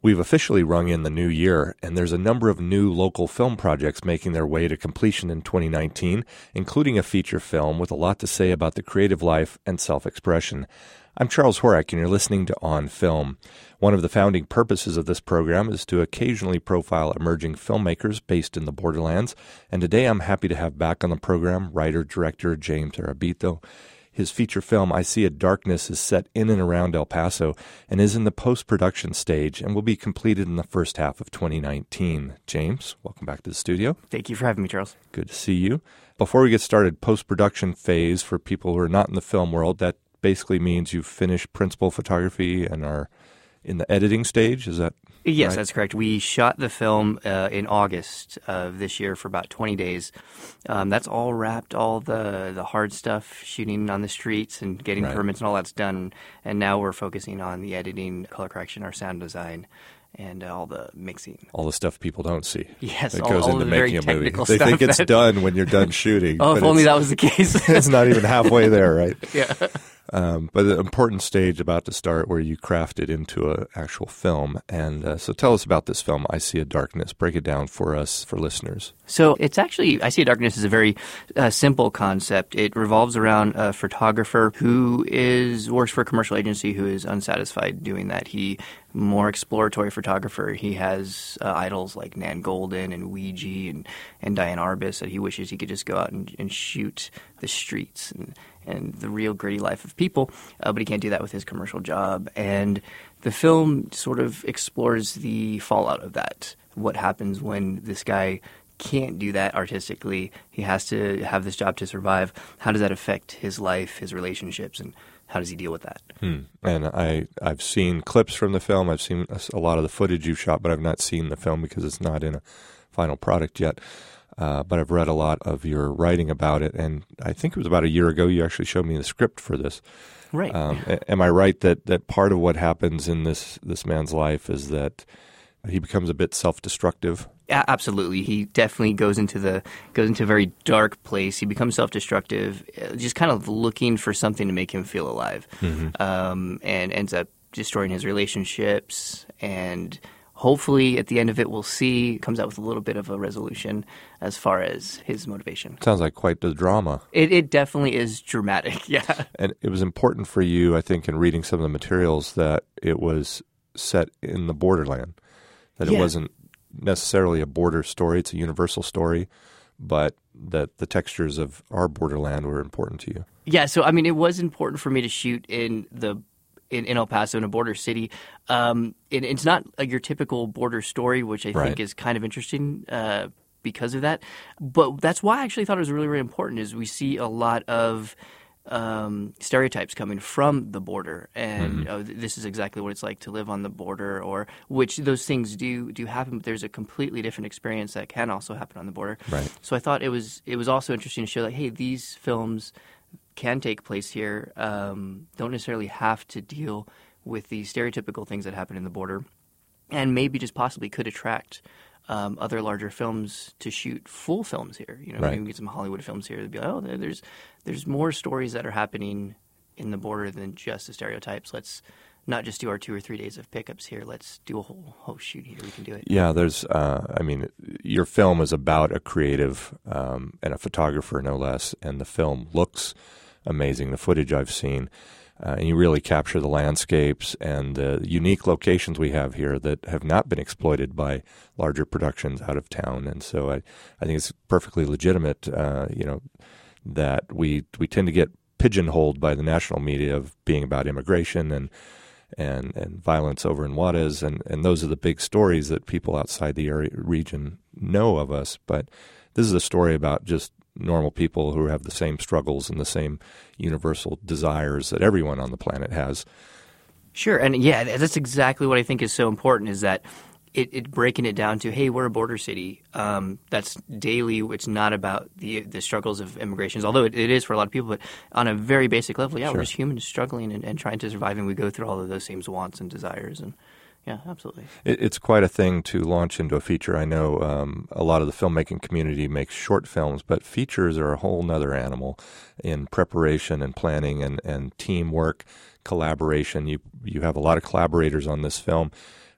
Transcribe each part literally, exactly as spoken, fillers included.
We've officially rung in the new year, and there's a number of new local film projects making their way to completion in twenty nineteen, including a feature film with a lot to say about the creative life and self-expression. I'm Charles Horak, and you're listening to On Film. One of the founding purposes of this program is to occasionally profile emerging filmmakers based in the borderlands, and today I'm happy to have back on the program writer-director James Arabito. His feature film, I See a Darkness, is set in and around El Paso and is in the post-production stage and will be completed in the first half of twenty nineteen. James, welcome back to the studio. Thank you for having me, Charles. Good to see you. Before we get started, post-production phase for people who are not in the film world, that basically means you've finished principal photography and are in the editing stage, is that Yes, right? That's correct. We shot the film uh, in August of this year for about twenty days. Um, that's all wrapped, all the, the hard stuff, shooting on the streets and getting Right. permits and all that's done. And now we're focusing on the editing, color correction, our sound design, and uh, all the mixing. All the stuff people don't see. Yes, that all, goes all into the very making a movie. technical They stuff. think it's that- done when you're done shooting. Oh, but if only it's- that was the case. It's not even halfway there, right? Yeah. Um, but an important stage about to start where you craft it into an actual film. And uh, so tell us about this film, I See a Darkness. Break it down for us, for listeners. So it's actually, I See a Darkness is a very uh, simple concept. It revolves around a photographer who is works for a commercial agency who is unsatisfied doing that. He more exploratory photographer. He has uh, idols like Nan Golden and Ouija and, and Diane Arbus that he wishes he could just go out and, and shoot the streets and, and the real gritty life of people, uh, but he can't do that with his commercial job. And the film sort of explores the fallout of that. What happens when this guy can't do that artistically? He has to have this job to survive. How does that affect his life, his relationships, and how does he deal with that? Hmm. And I, I've seen clips from the film. I've seen a, a lot of the footage you've shot, but I've not seen the film because it's not in a final product yet. Uh, but I've read a lot of your writing about it, and I think it was about a year ago you actually showed me the script for this. Right. Um, a- am I right that, that part of what happens in this, this man's life is that he becomes a bit self-destructive? A- Absolutely. He definitely goes into the goes into a very dark place. He becomes self-destructive, uh, just kind of looking for something to make him feel alive, Mm-hmm. um, and ends up destroying his relationships. And hopefully, at the end of it, we'll see comes out with a little bit of a resolution as far as his motivation. Sounds like quite the drama. It, it definitely is dramatic. Yeah. And it was important for you, I think, in reading some of the materials that it was set in the borderland, that it Yeah. wasn't necessarily a border story, it's a universal story, but that the textures of our borderland were important to you. Yeah, so I mean, it was important for me to shoot in the in, in El Paso, in a border city. Um, it, it's not like your typical border story, which I Right. think is kind of interesting uh, because of that. But that's why I actually thought it was really, really important. Is we see a lot of um, stereotypes coming from the border, and Mm-hmm. oh, th- this is exactly what it's like to live on the border, or which those things do do happen. But there's a completely different experience that can also happen on the border. Right. So I thought it was it was also interesting to show that, hey, these films can take place here, um, don't necessarily have to deal with the stereotypical things that happen in the border, and maybe just possibly could attract um, other larger films to shoot full films here. You know, Right. maybe we get some Hollywood films here. They'd be like, oh, there- there's there's more stories that are happening in the border than just the stereotypes. Let's not just do our two or three days of pickups here. Let's do a whole whole shoot here. We can do it. Yeah, there's, uh, I mean, your film is about a creative um, and a photographer, no less, and the film looks amazing, the footage I've seen. Uh, and you really capture the landscapes and the unique locations we have here that have not been exploited by larger productions out of town. And so I, I think it's perfectly legitimate, uh, you know, that we we tend to get pigeonholed by the national media of being about immigration and and, and violence over in Juarez, and, and those are the big stories that people outside the area region know of us. But this is a story about just normal people who have the same struggles and the same universal desires that everyone on the planet has. Sure, and yeah, that's exactly what I think is so important, is that it, it breaking it down to, hey, we're a border city. Um, that's daily. It's not about the the struggles of immigrations, although it, it is for a lot of people. But on a very basic level, yeah, Sure. we're just humans struggling and, and trying to survive, and we go through all of those same wants and desires. And yeah, absolutely. It, it's quite a thing to launch into a feature. I know um, a lot of the filmmaking community makes short films, but features are a whole nother animal in preparation and planning and, and teamwork, collaboration. You you have a lot of collaborators on this film.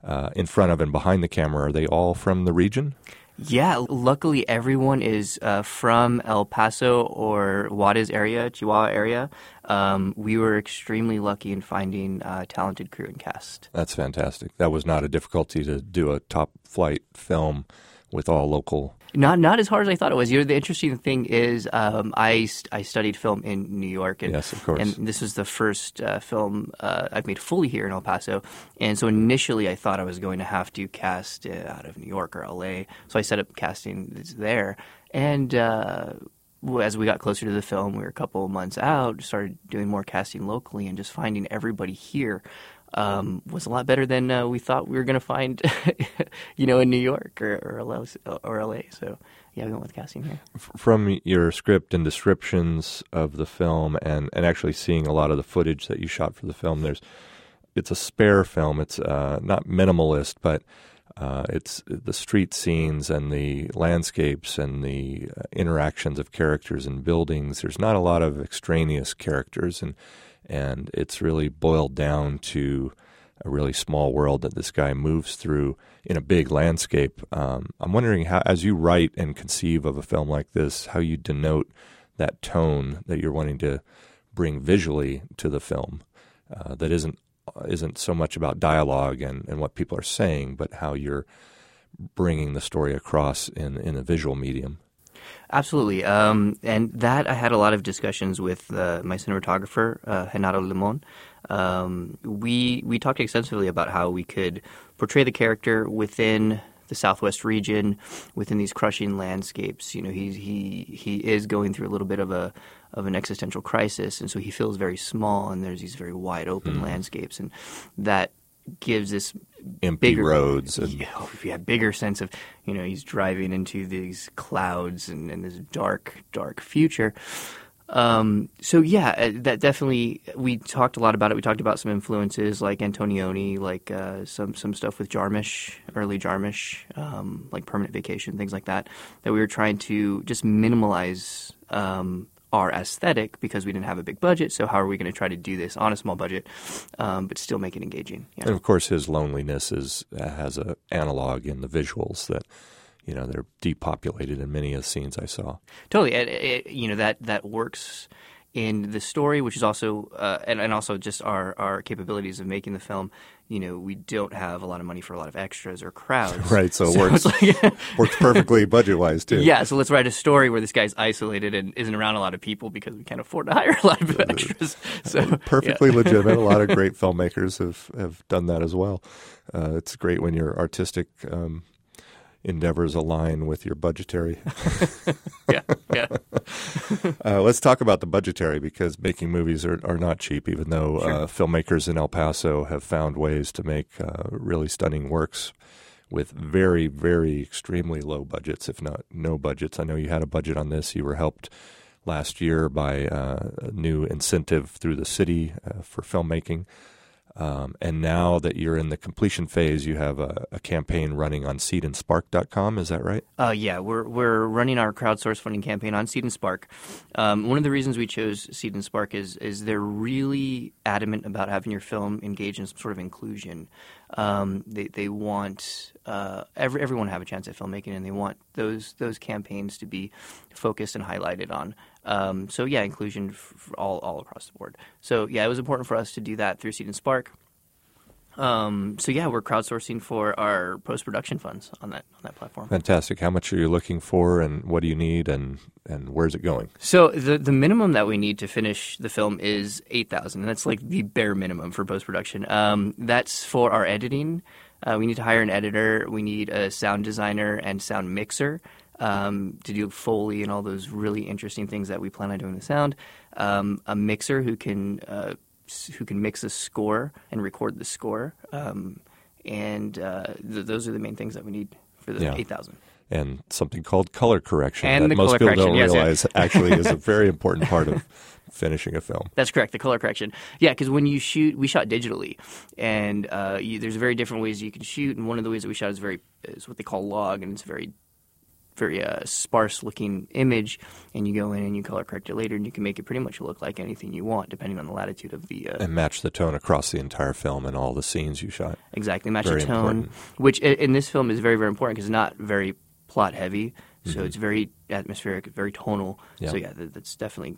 uh, in front of and behind the camera, are they all from the region? Yeah, luckily everyone is uh, from El Paso or Juarez area, Chihuahua area. Um, we were extremely lucky in finding a talented crew and cast. That's fantastic. That was not a difficulty to do a top-flight film with all local. Not not as hard as I thought it was. You know, the interesting thing is um, I, I studied film in New York. And, yes, of course. And this was the first uh, film uh, I've made fully here in El Paso. And so initially I thought I was going to have to cast uh, out of New York or L A. So I set up casting there. And uh, as we got closer to the film, we were a couple of months out, started doing more casting locally and just finding everybody here. Um, was a lot better than uh, we thought we were going to find, you know, in New York or, or, L A, or L A. So, yeah, we went with casting here. From your script and descriptions of the film and, and actually seeing a lot of the footage that you shot for the film, there's it's a spare film. It's uh, not minimalist, but uh, it's the street scenes and the landscapes and the uh, interactions of characters and buildings. There's not a lot of extraneous characters, and And it's really boiled down to a really small world that this guy moves through in a big landscape. Um, I'm wondering how, as you write and conceive of a film like this, how you denote that tone that you're wanting to bring visually to the film uh, that isn't isn't so much about dialogue and, and what people are saying, but how you're bringing the story across in, in a visual medium. Absolutely. Um, and that I had a lot of discussions with uh, my cinematographer, uh, Renato Limon. Um, we we talked extensively about how we could portray the character within the Southwest region, within these crushing landscapes. You know, he he he is going through a little bit of a of an existential crisis, and so he feels very small. And there's these very wide open mm. landscapes, and that gives this empty bigger, roads and yeah, yeah, bigger sense of, you know, he's driving into these clouds and, and this dark, dark future. Um, so yeah, that definitely, we talked a lot about it. We talked about some influences like Antonioni, like uh, some some stuff with Jarmusch, early Jarmusch, um, like Permanent Vacation, things like that. That we were trying to just minimalize Um, our aesthetic because we didn't have a big budget. So how are we going to try to do this on a small budget, um, but still make it engaging? Yeah. And of course, his loneliness is has an analog in the visuals that, you know, they're depopulated in many of the scenes I saw. Totally, it, it, you know, that that works in the story, which is also uh, and, and also just our our capabilities of making the film. You know, we don't have a lot of money for a lot of extras or crowds. Right, so it so works, like, works perfectly budget-wise, too. Yeah, so let's write a story where this guy's isolated and isn't around a lot of people because we can't afford to hire a lot of extras. So perfectly yeah. legitimate. A lot of great filmmakers have, have done that as well. Uh, it's great when your artistic um, endeavors align with your budgetary. yeah, yeah. uh, let's talk about the budgetary, because making movies are, are not cheap, even though sure. uh, filmmakers in El Paso have found ways to make uh, really stunning works with very, very extremely low budgets, if not no budgets. I know you had a budget on this. You were helped last year by uh, a new incentive through the city uh, for filmmaking. Um, and now that you're in the completion phase, you have a, a campaign running on seed and spark dot com. Is that right? Uh, yeah, we're we're running our crowdsource funding campaign on Seed and Spark. Um, one of the reasons we chose Seed and Spark is is they're really adamant about having your film engage in some sort of inclusion. Um, they they want uh, every, everyone to have a chance at filmmaking, and they want those those campaigns to be focused and highlighted on. Um, so yeah, inclusion for all all across the board. So yeah, it was important for us to do that through Seed and Spark. Um, so yeah, we're crowdsourcing for our post-production funds on that on that platform. Fantastic. How much are you looking for, and what do you need, and, and where's it going? So the the minimum that we need to finish the film is eight thousand, and that's like the bare minimum for post-production. Um, that's for our editing. Uh, we need to hire an editor. We need a sound designer and sound mixer um, to do Foley and all those really interesting things that we plan on doing with sound. Um, a mixer who can uh, who can mix a score and record the score. Um, and uh, th- those are the main things that we need for the yeah. eight thousand. And something called color correction and that most people don't yes, realize yeah. actually is a very important part of finishing a film. That's correct, the color correction. Yeah, because when you shoot, we shot digitally, and uh, you, there's very different ways you can shoot, and one of the ways that we shot is very is what they call log, and it's very very uh, sparse-looking image, and you go in and you color correct it later, and you can make it pretty much look like anything you want, depending on the latitude of the... Uh, and match the tone across the entire film and all the scenes you shot. Exactly, match very the tone, important. Which in this film is very, very important because it's not very plot-heavy, so mm-hmm. it's very atmospheric, very tonal. Yeah. So yeah, that, that's definitely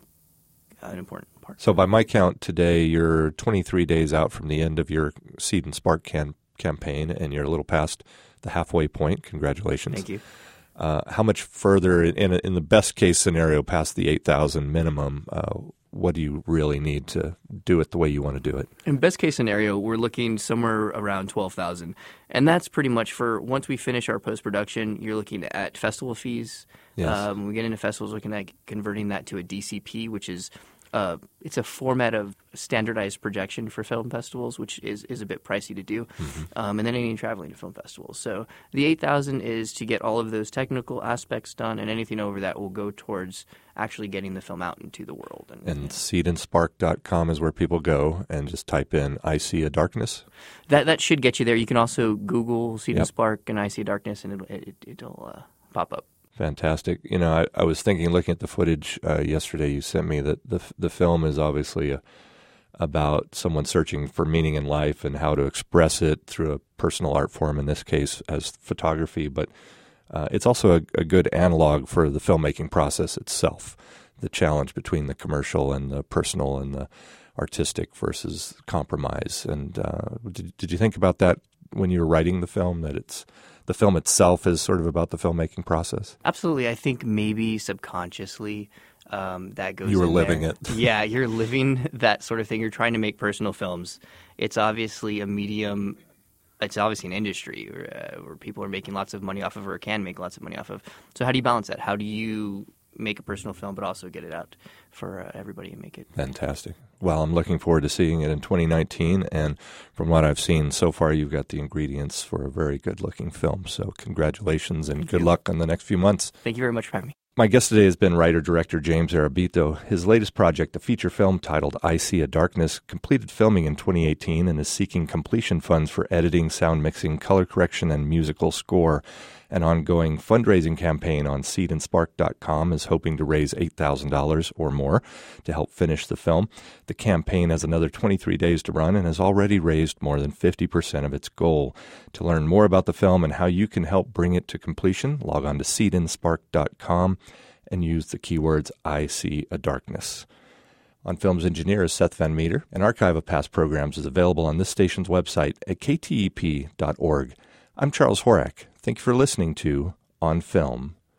an important part. So by my count today, you're twenty-three days out from the end of your Seed and Spark can- campaign, and you're a little past the halfway point. Congratulations. Thank you. Uh, how much further, in in the best case scenario, past the eight thousand minimum, uh, what do you really need to do it the way you want to do it? In best case scenario, we're looking somewhere around twelve thousand. And that's pretty much for once we finish our post-production, you're looking at festival fees. Yes. Um, when we get into festivals, looking at converting that to a D C P, which is uh, it's a format of standardized projection for film festivals, which is, is a bit pricey to do. Mm-hmm. Um, and then any traveling to film festivals. So the eight thousand is to get all of those technical aspects done, and anything over that will go towards actually getting the film out into the world. And, and yeah. seed and spark dot com is where people go and just type in I See a Darkness? That that should get you there. You can also Google Seed yep. and Spark and I See a Darkness, and it'll, it, it'll uh, pop up. Fantastic. You know, I, I was thinking, looking at the footage uh, yesterday you sent me, that the the film is obviously a, about someone searching for meaning in life and how to express it through a personal art form, in this case as photography, but uh, it's also a, a good analog for the filmmaking process itself, the challenge between the commercial and the personal and the artistic versus compromise. And uh, did, did you think about that when you were writing the film, that it's the film itself is sort of about the filmmaking process? Absolutely. I think maybe subconsciously um, that goes You were in living there. it. Yeah, you're living that sort of thing. You're trying to make personal films. It's obviously a medium. It's obviously an industry where, uh, where people are making lots of money off of, or can make lots of money off of. So how do you balance that? How do you make a personal film but also get it out for uh, everybody and make it? Fantastic. Well, I'm looking forward to seeing it in twenty nineteen, and from what I've seen so far, you've got the ingredients for a very good-looking film. So congratulations and Thank good you. luck on the next few months. Thank you very much for having me. My guest today has been writer-director James Arrabito. His latest project, a feature film titled I See a Darkness, completed filming in twenty eighteen and is seeking completion funds for editing, sound mixing, color correction, and musical score. An ongoing fundraising campaign on seed and spark dot com is hoping to raise eight thousand dollars or more to help finish the film. The campaign has another twenty-three days to run and has already raised more than fifty percent of its goal. To learn more about the film and how you can help bring it to completion, log on to seed and spark dot com and use the keywords I See a Darkness. On Film's engineer is Seth Van Meter. An archive of past programs is available on this station's website at k t e p dot org. I'm Charles Horak. Thank you for listening to On Film.